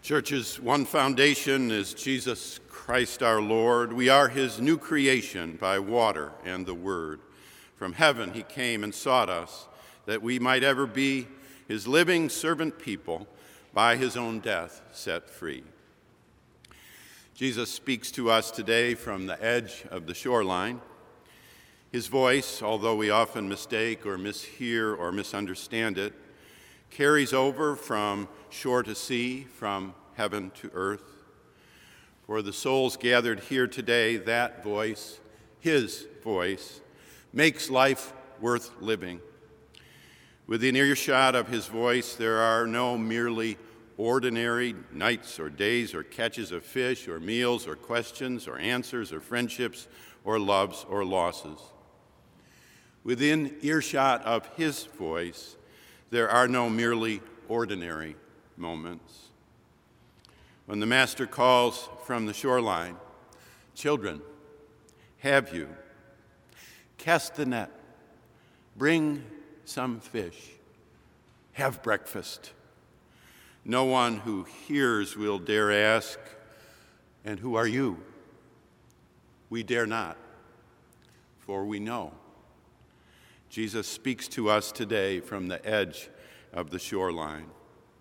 Church's one foundation is Jesus Christ our Lord. We are his new creation by water and the word. From heaven he came and sought us, that we might ever be his living servant people, by his own death set free. Jesus speaks to us today from the edge of the shoreline. His voice, although we often mistake or mishear or misunderstand it, carries over from shore to sea, from heaven to earth. For the souls gathered here today, that voice, his voice, makes life worth living. Within earshot of his voice, there are no merely ordinary nights or days or catches of fish or meals or questions or answers or friendships or loves or losses. Within earshot of his voice, there are no merely ordinary moments. When the Master calls from the shoreline, "Children, have you? Cast the net, bring some fish, have breakfast." No one who hears will dare ask, "And who are you?" We dare not, for we know. Jesus speaks to us today from the edge of the shoreline.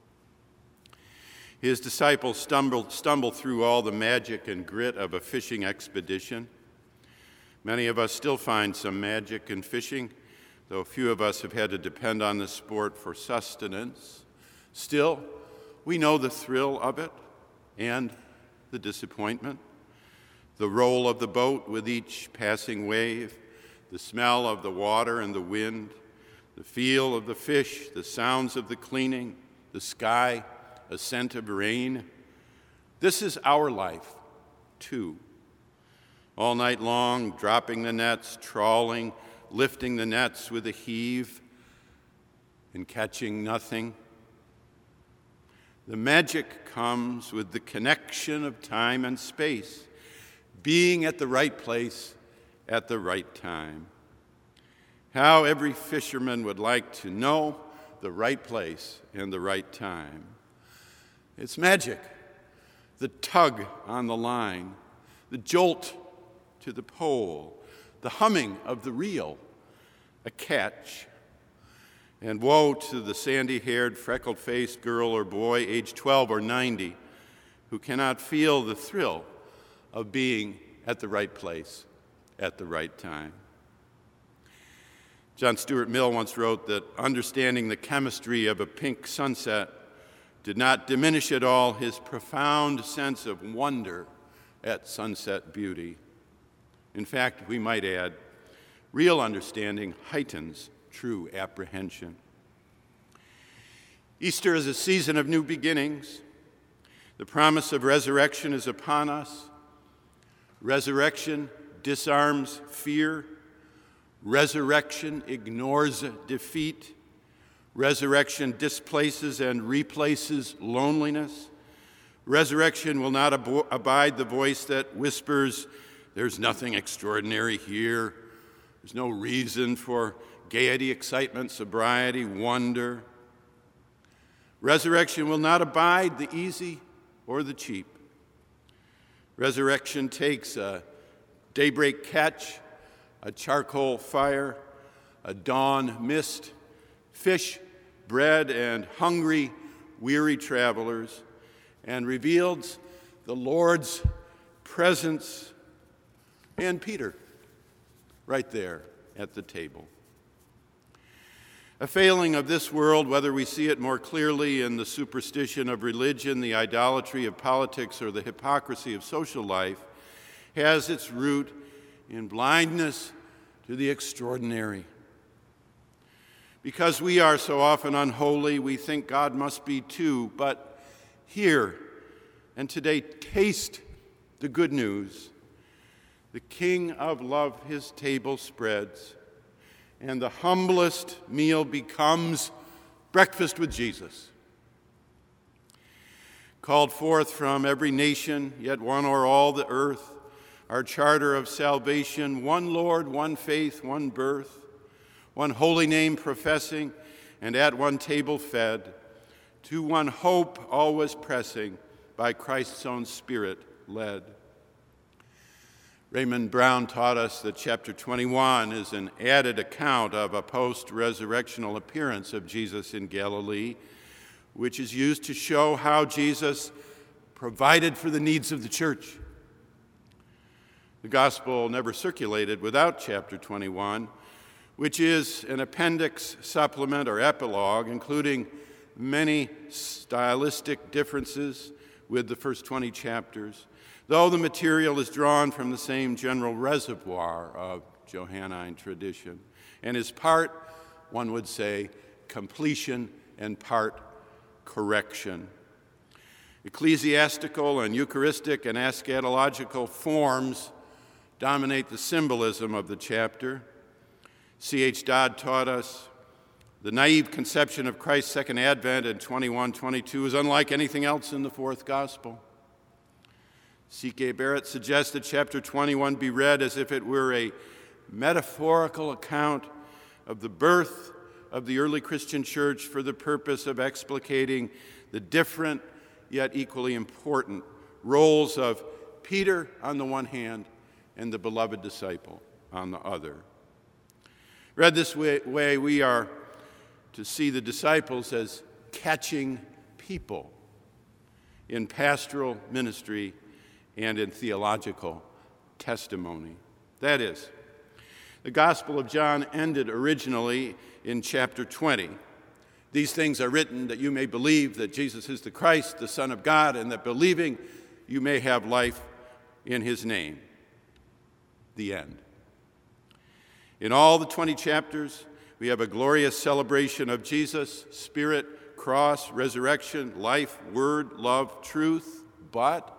His disciples stumble through all the magic and grit of a fishing expedition. Many of us still find some magic in fishing, though few of us have had to depend on the sport for sustenance. Still, we know the thrill of it and the disappointment, the roll of the boat with each passing wave, the smell of the water and the wind, the feel of the fish, the sounds of the cleaning, the sky, a scent of rain. This is our life, too. All night long, dropping the nets, trawling, lifting the nets with a heave, and catching nothing. The magic comes with the connection of time and space, being at the right place at the right time. How every fisherman would like to know the right place and the right time. It's magic, the tug on the line, the jolt to the pole, the humming of the reel, a catch. And woe to the sandy-haired, freckled-faced girl or boy, age 12 or 90, who cannot feel the thrill of being at the right place at the right time. John Stuart Mill once wrote that understanding the chemistry of a pink sunset did not diminish at all his profound sense of wonder at sunset beauty. In fact, we might add, real understanding heightens true apprehension. Easter is a season of new beginnings. The promise of resurrection is upon us. Resurrection disarms fear. Resurrection ignores defeat. Resurrection displaces and replaces loneliness. Resurrection will not abide the voice that whispers, "There's nothing extraordinary here. There's no reason for gaiety, excitement, sobriety, wonder." Resurrection will not abide the easy or the cheap. Resurrection takes a daybreak catch, a charcoal fire, a dawn mist, fish, bread, and hungry, weary travelers, and reveals the Lord's presence and Peter right there at the table. A failing of this world, whether we see it more clearly in the superstition of religion, the idolatry of politics, or the hypocrisy of social life, has its root in blindness to the extraordinary. Because we are so often unholy, we think God must be too. But hear and today taste the good news. The King of love his table spreads, and the humblest meal becomes breakfast with Jesus. Called forth from every nation, yet one o'er all the earth, our charter of salvation, one Lord, one faith, one birth, one holy name professing, and at one table fed, to one hope always pressing, by Christ's own Spirit led. Raymond Brown taught us that chapter 21 is an added account of a post-resurrectional appearance of Jesus in Galilee, which is used to show how Jesus provided for the needs of the church. The gospel never circulated without chapter 21, which is an appendix, supplement, or epilogue, including many stylistic differences with the first 20 chapters, though the material is drawn from the same general reservoir of Johannine tradition, and is part, one would say, completion and part correction. Ecclesiastical and Eucharistic and eschatological forms dominate the symbolism of the chapter. C.H. Dodd taught us the naive conception of Christ's second advent in 21:22 is unlike anything else in the fourth gospel. C.K. Barrett suggests that chapter 21 be read as if it were a metaphorical account of the birth of the early Christian church for the purpose of explicating the different yet equally important roles of Peter on the one hand and the beloved disciple on the other. Read this way, we are to see the disciples as catching people in pastoral ministry and in theological testimony. That is, the Gospel of John ended originally in chapter 20. These things are written that you may believe that Jesus is the Christ, the Son of God, and that believing you may have life in his name. The end. In all the 20 chapters, we have a glorious celebration of Jesus, Spirit, cross, resurrection, life, word, love, truth, but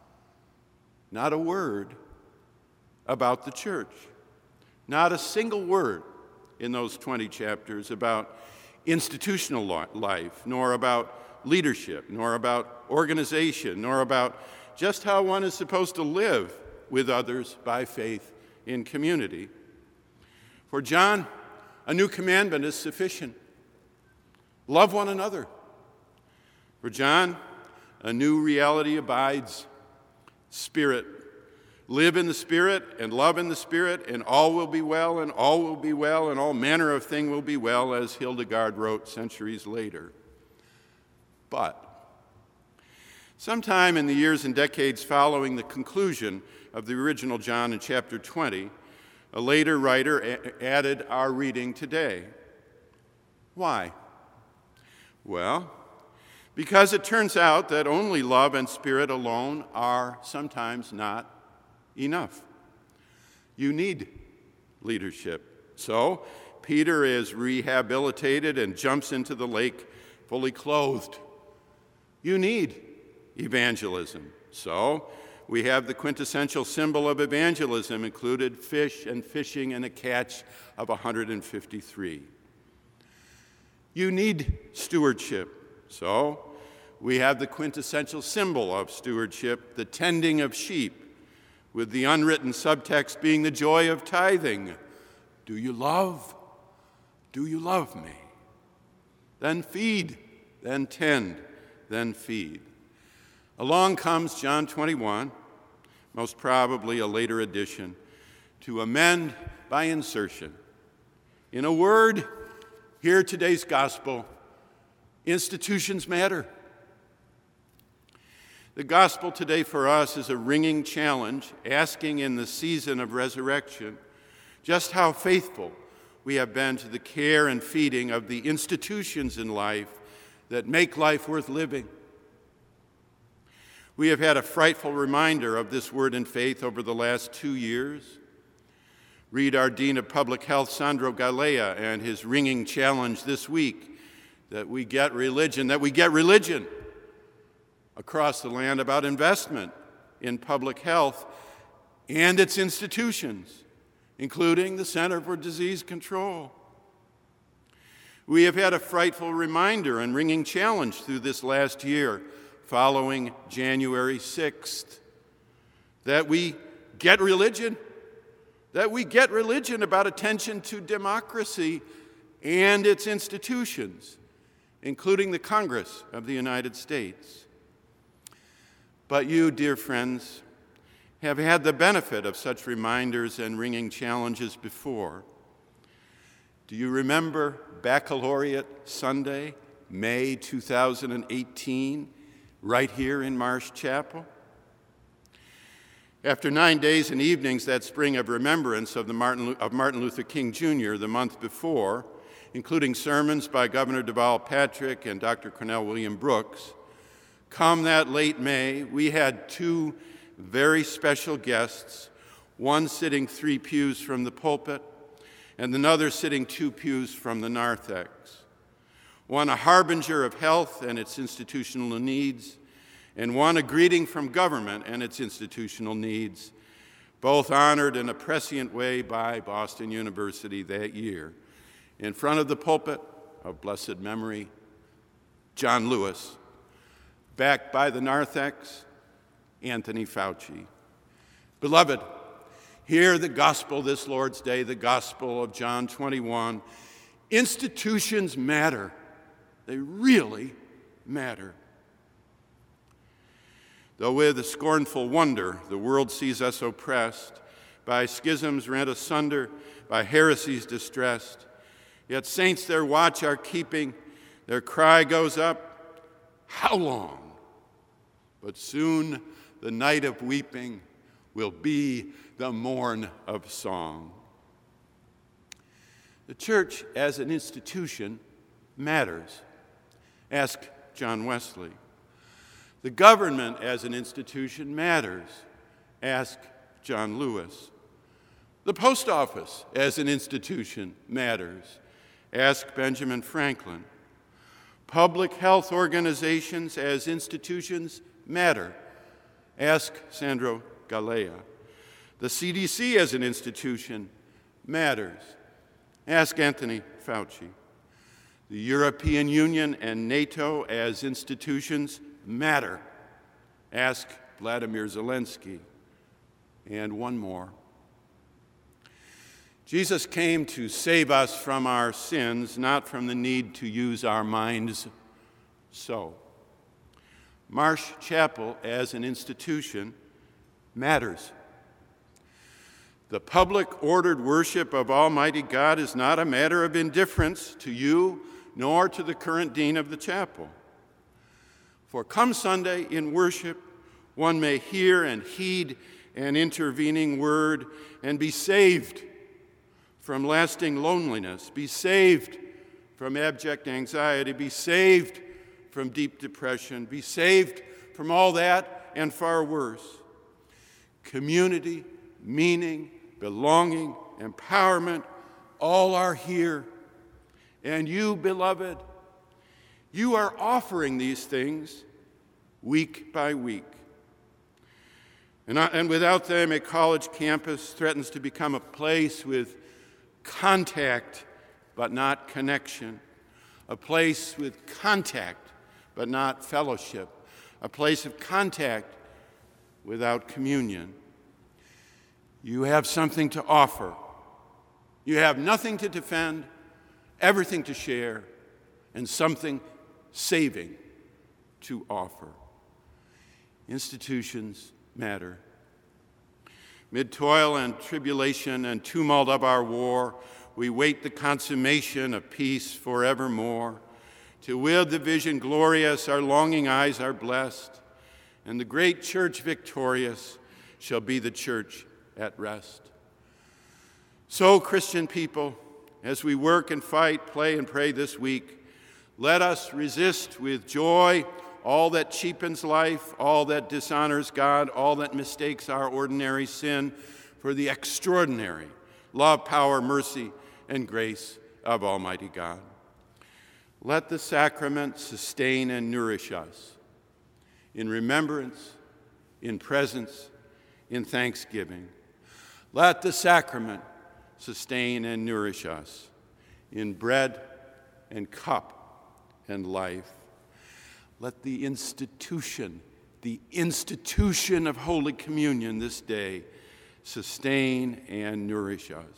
not a word about the church. Not a single word in those 20 chapters about institutional life, nor about leadership, nor about organization, nor about just how one is supposed to live with others by faith in community. For John, a new commandment is sufficient. Love one another. For John, a new reality abides. Spirit. Live in the Spirit and love in the Spirit, and all will be well, and all will be well, and all manner of thing will be well, as Hildegard wrote centuries later. But sometime in the years and decades following the conclusion of the original John in chapter 20, a later writer added our reading today. Why? Well, because it turns out that only love and Spirit alone are sometimes not enough. You need leadership. So Peter is rehabilitated and jumps into the lake fully clothed. You need evangelism. So we have the quintessential symbol of evangelism included: fish and fishing and a catch of 153. You need stewardship. So we have the quintessential symbol of stewardship, the tending of sheep, with the unwritten subtext being the joy of tithing. Do you love? Do you love me? Then feed, then tend, then feed. Along comes John 21, most probably a later edition, to amend by insertion. In a word, hear today's gospel: institutions matter. The gospel today for us is a ringing challenge, asking in the season of resurrection just how faithful we have been to the care and feeding of the institutions in life that make life worth living. We have had a frightful reminder of this word in faith over the last 2 years. Read our Dean of Public Health, Sandro Galea, and his ringing challenge this week that we get religion across the land about investment in public health and its institutions, including the Center for Disease Control. We have had a frightful reminder and ringing challenge through this last year following January 6th that we get religion about attention to democracy and its institutions, including the Congress of the United States. But you, dear friends, have had the benefit of such reminders and ringing challenges before. Do you remember Baccalaureate Sunday, May 2018, right here in Marsh Chapel? After 9 days and evenings that spring of remembrance of Martin Luther King Jr. the month before, including sermons by Governor Deval Patrick and Dr. Cornell William Brooks, come that late May, we had two very special guests, one sitting 3 pews from the pulpit and another sitting 2 pews from the narthex. One a harbinger of health and its institutional needs, and one a greeting from government and its institutional needs, both honored in a prescient way by Boston University that year. In front of the pulpit of blessed memory, John Lewis, backed by the narthex, Anthony Fauci. Beloved, hear the gospel this Lord's Day, the gospel of John 21. Institutions matter. They really matter. Though with a scornful wonder the world sees us oppressed, by schisms rent asunder, by heresies distressed, yet saints their watch are keeping, their cry goes up, how long? But soon the night of weeping will be the morn of song. The church as an institution matters. Ask John Wesley. The government as an institution matters. Ask John Lewis. The post office as an institution matters. Ask Benjamin Franklin. Public health organizations as institutions matter. Ask Sandro Galea. The CDC as an institution matters. Ask Anthony Fauci. The European Union and NATO as institutions matter. Ask Vladimir Zelensky. And one more. Jesus came to save us from our sins, not from the need to use our minds so. Marsh Chapel as an institution matters. The public ordered worship of Almighty God is not a matter of indifference to you nor to the current dean of the chapel. For come Sunday in worship, one may hear and heed an intervening word and be saved from lasting loneliness, be saved from abject anxiety, be saved from deep depression, be saved from all that and far worse. Community, meaning, belonging, empowerment, all are here. And you, beloved, you are offering these things week by week. And without them, a college campus threatens to become a place with contact but not connection, a place with contact but not fellowship, a place of contact without communion. You have something to offer. You have nothing to defend, everything to share, and something saving to offer. Institutions matter. Mid toil and tribulation and tumult of our war, we wait the consummation of peace forevermore. Till with the vision glorious our longing eyes are blessed, and the great church victorious shall be the church at rest. So, Christian people, as we work and fight, play and pray this week, let us resist with joy all that cheapens life, all that dishonors God, all that mistakes our ordinary sin for the extraordinary love, power, mercy, and grace of Almighty God. Let the sacrament sustain and nourish us in remembrance, in presence, in thanksgiving. Let the sacrament sustain and nourish us in bread and cup and life. Let the institution of Holy Communion this day sustain and nourish us.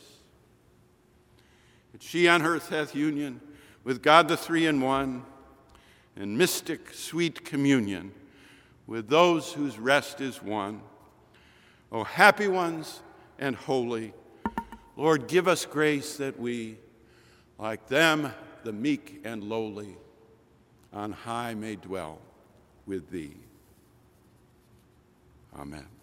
That she on earth hath union with God the Three in One, and mystic sweet communion with those whose rest is won. O happy ones and holy, Lord, give us grace that we, like them, the meek and lowly, on high may dwell with thee. Amen.